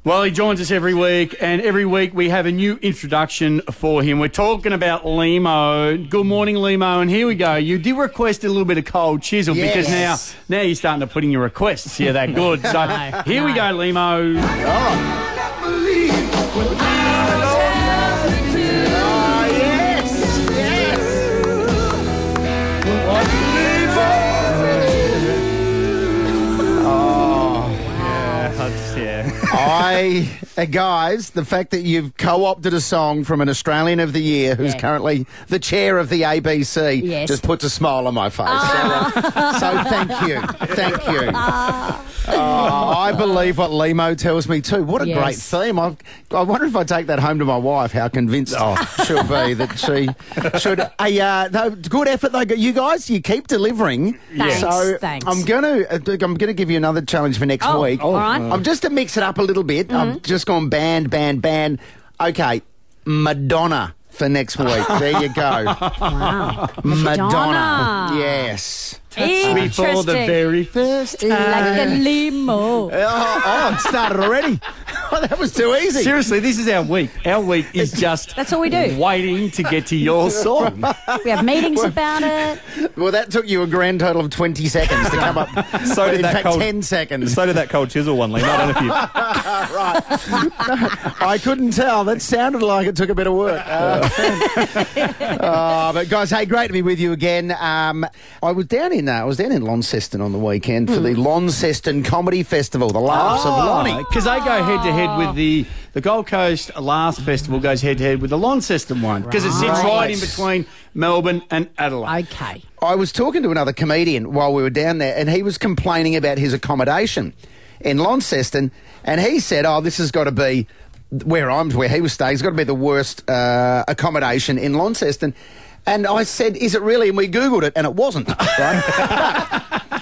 Well, he joins us every week, and every week we have a new introduction for him. We're talking about Limo. Good morning, Limo, and here we go. You did request a little bit of cold chisel because now you're starting to put in your requests. Yeah, that good. So here we go, Limo. Guys, the fact that you've co-opted a song from an Australian of the Year who's currently the chair of the ABC just puts a smile on my face. So thank you. Thank you. I believe what Limo tells me too. What a great theme. I wonder if I take that home to my wife, how convinced she'll be that she should. No, good effort though. You guys, you keep delivering. Thanks, so thanks. I'm gonna give you another challenge for next week. All right. I'm just to mix it up a little bit. I've just gone band. Okay, Madonna for next week. There you go. Wow. Madonna. Yes. Before the very first time. Like a limo. It started already. That was too easy. Seriously, this is our week. Our week is just That's all we do. waiting to get to your song. We have meetings about it. Well, that took you a grand total of 20 seconds to come up. So did in that fact, cold, 10 seconds. So did that cold chisel one, Liam. I don't know if you... Right. I couldn't tell. That sounded like it took a bit of work. But guys, hey, great to be with you again. I was down in Launceston on the weekend for the Launceston Comedy Festival, the Laughs of Lonnie. Because they go head-to-head with the Gold Coast Last Festival goes head-to-head with the Launceston one because it sits right in between Melbourne and Adelaide. Okay. I was talking to another comedian while we were down there, and he was complaining about his accommodation in Launceston, and he said, this has got to be where he was staying. It's got to be the worst accommodation in Launceston. And I said, is it really? And we Googled it, and it wasn't. Right?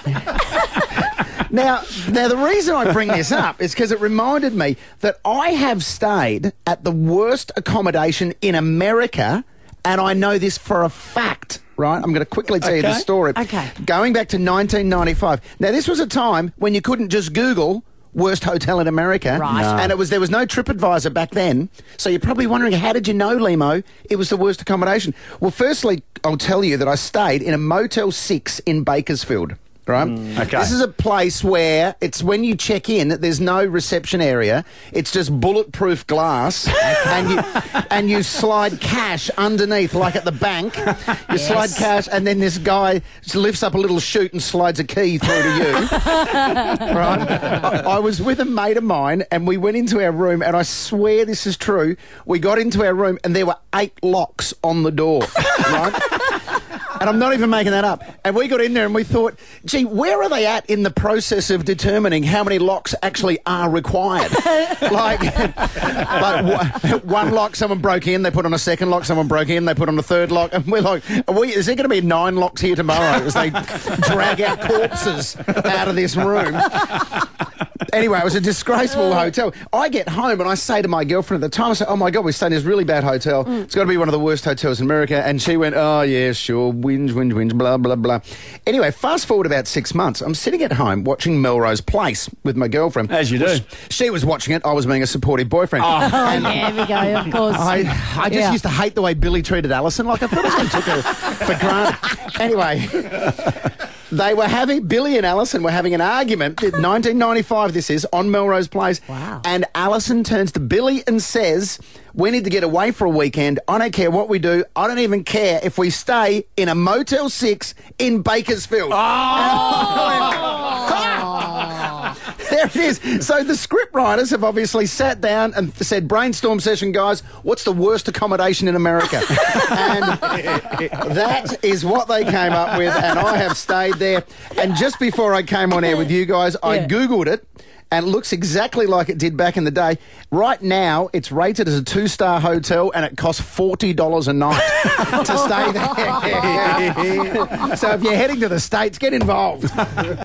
Now, the reason I bring this up is because it reminded me that I have stayed at the worst accommodation in America, and I know this for a fact, right? I'm going to quickly tell you the story. Okay. Going back to 1995. Now, this was a time when you couldn't just Google worst hotel in America. Right. No. And there was no TripAdvisor back then. So you're probably wondering, how did you know, Limo, it was the worst accommodation? Well, firstly, I'll tell you that I stayed in a Motel 6 in Bakersfield. Right? Okay. This is a place where it's when you check in, there's no reception area. It's just bulletproof glass, and you slide cash underneath, like at the bank. You slide cash, and then this guy lifts up a little chute and slides a key through to you. Right? I was with a mate of mine, and we went into our room, and I swear this is true. We got into our room, and there were 8 locks on the door. Right? And I'm not even making that up. And we got in there and we thought, gee, where are they at in the process of determining how many locks actually are required? like one lock, someone broke in, they put on a second lock, someone broke in, they put on a third lock. And we're like, is there going to be 9 locks here tomorrow as they drag out corpses out of this room? Anyway, it was a disgraceful hotel. I get home and I say to my girlfriend at the time, I say, oh my God, we're staying in this really bad hotel. It's got to be one of the worst hotels in America. And she went, oh yeah, sure, whinge, blah, blah, blah. Anyway, fast forward about 6 months. I'm sitting at home watching Melrose Place with my girlfriend. As you do. She was watching it. I was being a supportive boyfriend. And there we go, of course. I just used to hate the way Billy treated Alison. Like, I thought I took her for granted. Anyway... Billy and Alison were having an argument, 1995 this is, on Melrose Place. Wow. And Alison turns to Billy and says, we need to get away for a weekend. I don't care what we do. I don't even care if we stay in a Motel 6 in Bakersfield. There it is. So the script writers have obviously sat down and said, brainstorm session, guys, what's the worst accommodation in America? And that is what they came up with, and I have stayed there. And just before I came on air with you guys, I Googled it, and it looks exactly like it did back in the day. Right now, it's rated as a 2-star hotel, and it costs $40 a night to stay there. So if you're heading to the States, get involved.